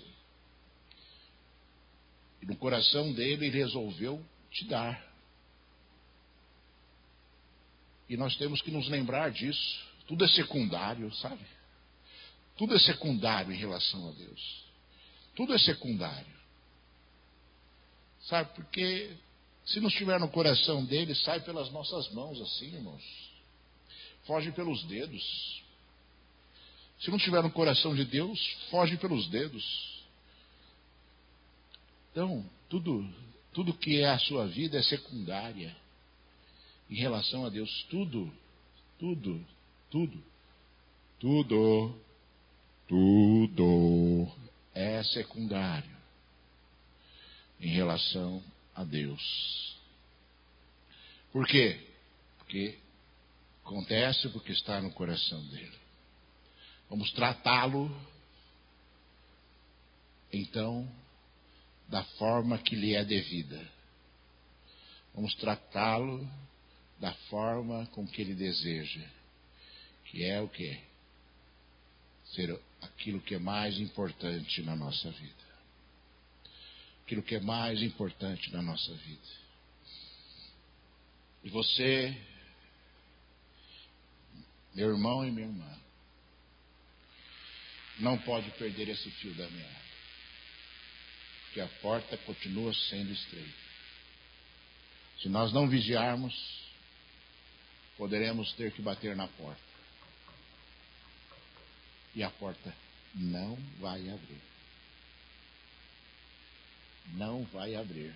E no coração dele ele resolveu te dar. E nós temos que nos lembrar disso. Tudo é secundário, sabe? Tudo é secundário em relação a Deus. Tudo é secundário. Sabe, porque se não estiver no coração dele, sai pelas nossas mãos assim, irmãos. Foge pelos dedos. Se não estiver no coração de Deus, foge pelos dedos. Então, tudo, tudo que é a sua vida é secundária em relação a Deus. Tudo, tudo, tudo, tudo. Tudo é secundário em relação a Deus. Por quê? Porque acontece porque está no coração dele. Vamos tratá-lo, então, da forma que lhe é devida. Vamos tratá-lo da forma com que ele deseja. Que é o quê? Ser aquilo que é mais importante na nossa vida. Aquilo que é mais importante na nossa vida. E você, meu irmão e minha irmã, não pode perder esse fio da meada. Porque a porta continua sendo estreita. Se nós não vigiarmos, poderemos ter que bater na porta. E a porta não vai abrir. Não vai abrir.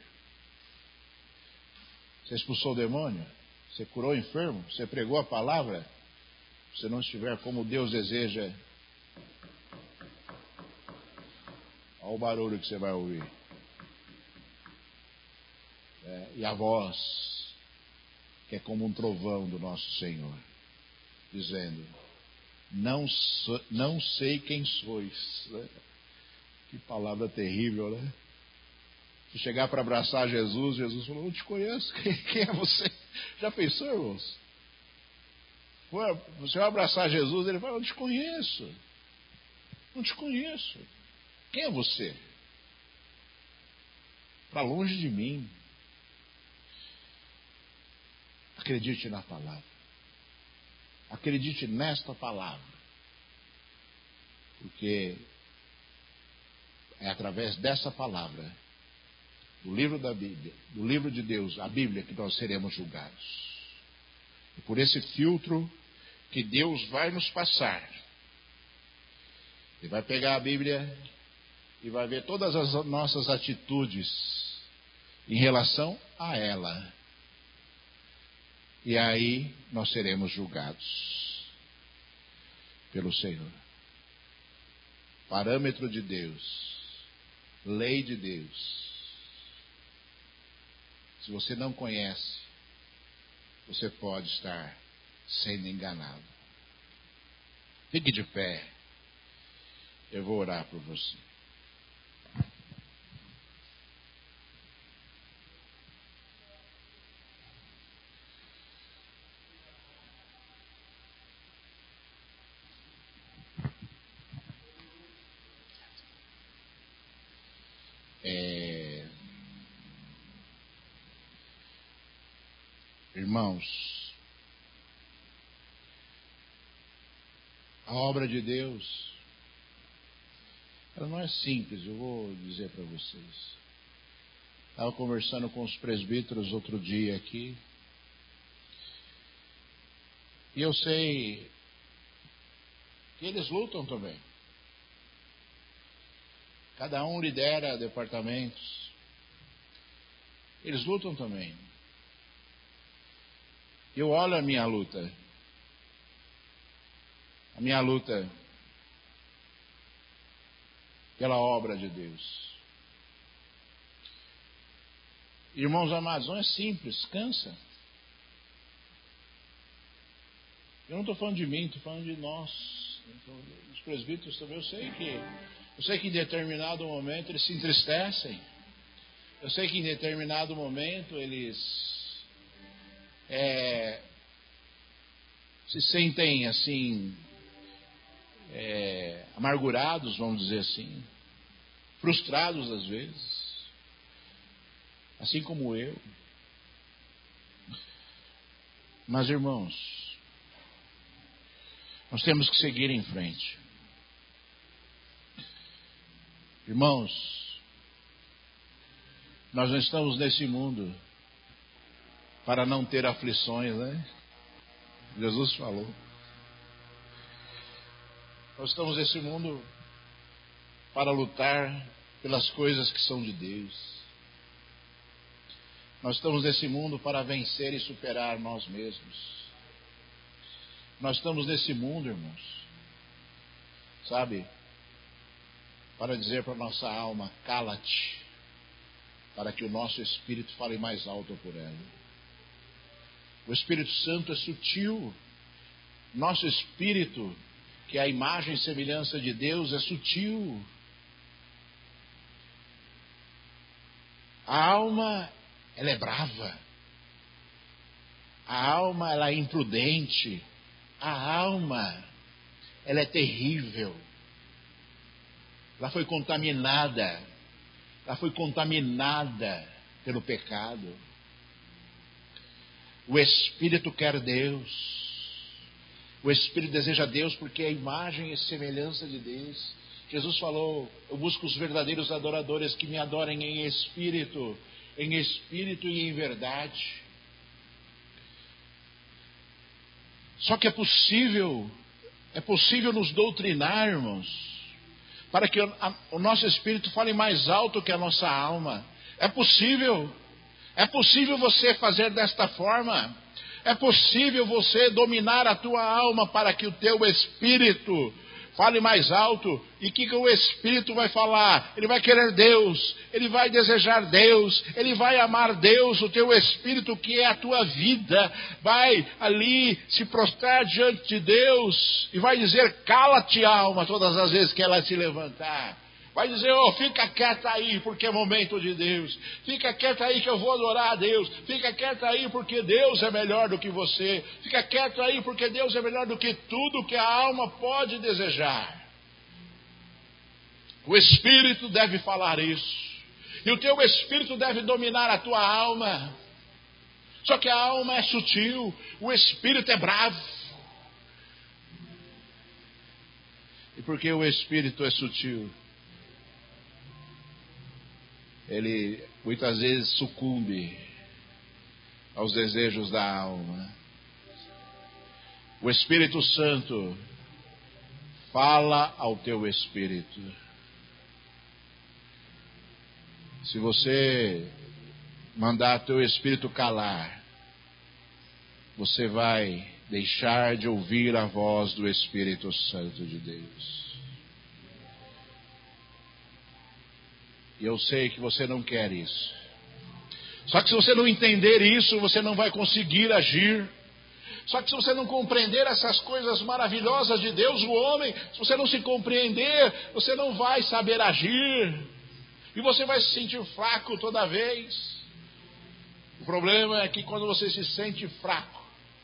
Você expulsou o demônio? Você curou o enfermo? Você pregou a palavra? Se não estiver como Deus deseja, olha o barulho que você vai ouvir. É, e a voz, que é como um trovão do nosso Senhor, dizendo: Não, so, não sei quem sois. Né? Que palavra terrível, né? Se chegar para abraçar Jesus, Jesus falou: Não te conheço, quem, quem é você? Já pensou, irmãos? você vai abraçar Jesus, ele fala, não te conheço. Não te conheço. Quem é você? Para longe de mim. Acredite na palavra. Acredite nesta palavra. Porque é através dessa palavra, do livro da Bíblia, do livro de Deus, a Bíblia, que nós seremos julgados. E por esse filtro que Deus vai nos passar. Ele vai pegar a Bíblia e vai ver todas as nossas atitudes em relação a ela. E aí nós seremos julgados pelo Senhor. Parâmetro de Deus, lei de Deus. Se você não conhece, você pode estar sendo enganado. Fique de pé. Eu vou orar por você. É... Irmãos, a obra de Deus, ela não é simples, eu vou dizer para vocês. Estava conversando com os presbíteros outro dia aqui, e eu sei que eles lutam também. Cada um lidera departamentos. Eles lutam também. Eu olho a minha luta. A minha luta pela obra de Deus. Irmãos amados, não é simples, cansa. Eu não estou falando de mim, estou falando de nós. Os presbíteros também, eu sei que eu sei que em determinado momento eles se entristecem. Eu sei que em determinado momento eles é, se sentem assim é, amargurados, vamos dizer assim, frustrados às vezes, assim como eu. Mas irmãos, nós temos que seguir em frente. Irmãos, nós não estamos nesse mundo para não ter aflições, né? Jesus falou. Nós estamos nesse mundo para lutar pelas coisas que são de Deus. Nós estamos nesse mundo para vencer e superar nós mesmos. Nós estamos nesse mundo, irmãos, sabe, para dizer para a nossa alma, cala-te, para que o nosso espírito fale mais alto por ela. O Espírito Santo é sutil. Nosso espírito, que é a imagem e semelhança de Deus, é sutil. A alma, ela é brava. A alma, ela é imprudente. A alma, ela é terrível. Ela foi contaminada. Ela foi contaminada pelo pecado. O Espírito quer Deus. O Espírito deseja Deus porque é a imagem e semelhança de Deus. Jesus falou, eu busco os verdadeiros adoradores que me adorem em espírito, em espírito e em verdade. Só que é possível, é possível nos doutrinar, irmãos, para que a, o nosso espírito fale mais alto que a nossa alma. É possível, é possível você fazer desta forma. É possível você dominar a tua alma para que o teu espírito fale mais alto. E o que, que o Espírito vai falar? Ele vai querer Deus, ele vai desejar Deus, ele vai amar Deus. O teu Espírito, que é a tua vida, vai ali se prostrar diante de Deus e vai dizer, cala-te, alma, todas as vezes que ela se levantar. Vai dizer, oh, fica quieta aí, porque é momento de Deus. Fica quieta aí que eu vou adorar a Deus. Fica quieta aí porque Deus é melhor do que você. Fica quieto aí porque Deus é melhor do que tudo que a alma pode desejar. O Espírito deve falar isso. E o teu Espírito deve dominar a tua alma. Só que a alma é sutil, o Espírito é bravo. E porque o Espírito é sutil, ele muitas vezes sucumbe aos desejos da alma. O Espírito Santo fala ao teu espírito. Se você mandar teu espírito calar, você vai deixar de ouvir a voz do Espírito Santo de Deus. E eu sei que você não quer isso. Só que se você não entender isso, você não vai conseguir agir. Só que se você não compreender essas coisas maravilhosas de Deus, o homem, se você não se compreender, você não vai saber agir. E você vai se sentir fraco toda vez. O problema é que quando você se sente fraco,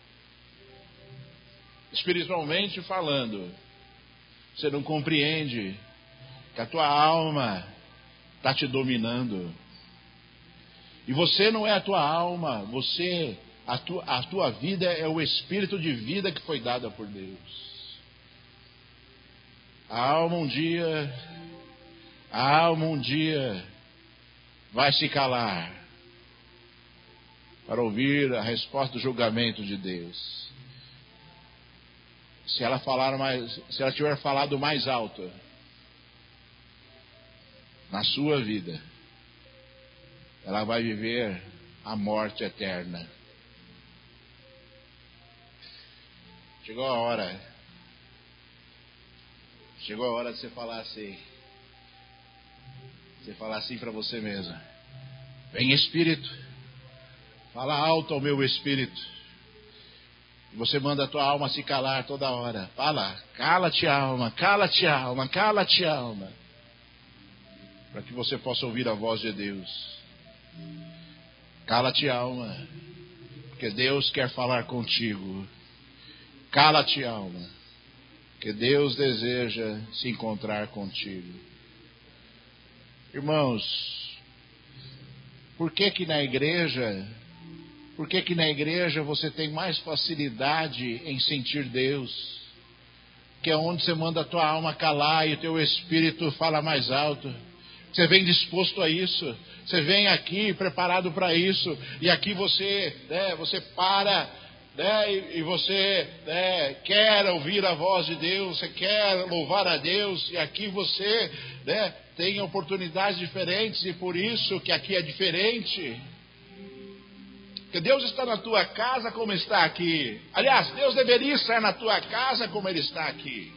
espiritualmente falando, você não compreende que a tua alma está te dominando. E você não é a tua alma, você, a tua, a tua vida é o espírito de vida que foi dada por Deus. A alma um dia, a alma um dia vai se calar para ouvir a resposta do julgamento de Deus. Se ela falar mais, se ela tiver falado mais alto na sua vida, ela vai viver a morte eterna. Chegou a hora. Chegou a hora de você falar assim. Você falar assim para você mesmo. Vem Espírito, fala alto ao meu espírito. E você manda a tua alma se calar toda hora. Fala, cala-te alma, cala-te alma, cala-te alma. Para que você possa ouvir a voz de Deus. Cala-te alma, porque Deus quer falar contigo. Cala-te alma, porque Deus deseja se encontrar contigo. Irmãos, por que que na igreja, por que que na igreja você tem mais facilidade em sentir Deus? Que é onde você manda a tua alma calar e o teu espírito fala mais alto. Você vem disposto a isso. Você vem aqui preparado para isso. E aqui você, né, você para, né, e, e você, né, quer ouvir a voz de Deus. Você quer louvar a Deus. E aqui você, né, tem oportunidades diferentes. E por isso que aqui é diferente. Porque Deus está na tua casa como está aqui. Aliás, Deus deveria estar na tua casa como Ele está aqui.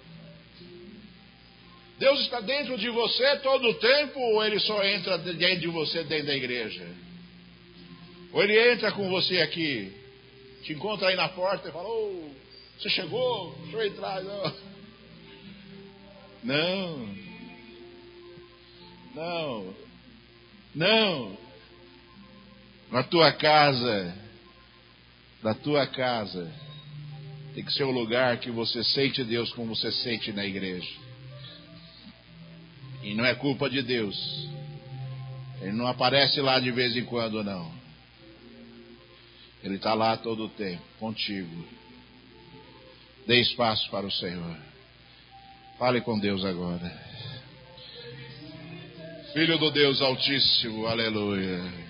Deus está dentro de você todo o tempo, ou Ele só entra dentro de você dentro da igreja? Ou Ele entra com você aqui, te encontra aí na porta e fala, oh, você chegou? Deixa eu entrar. Não. Não. Não. Não. Na tua casa, na tua casa, tem que ser o lugar que você sente Deus como você sente na igreja. E não é culpa de Deus. Ele não aparece lá de vez em quando, não. Ele está lá todo o tempo, contigo. Dê espaço para o Senhor. Fale com Deus agora. Filho do Deus Altíssimo, aleluia.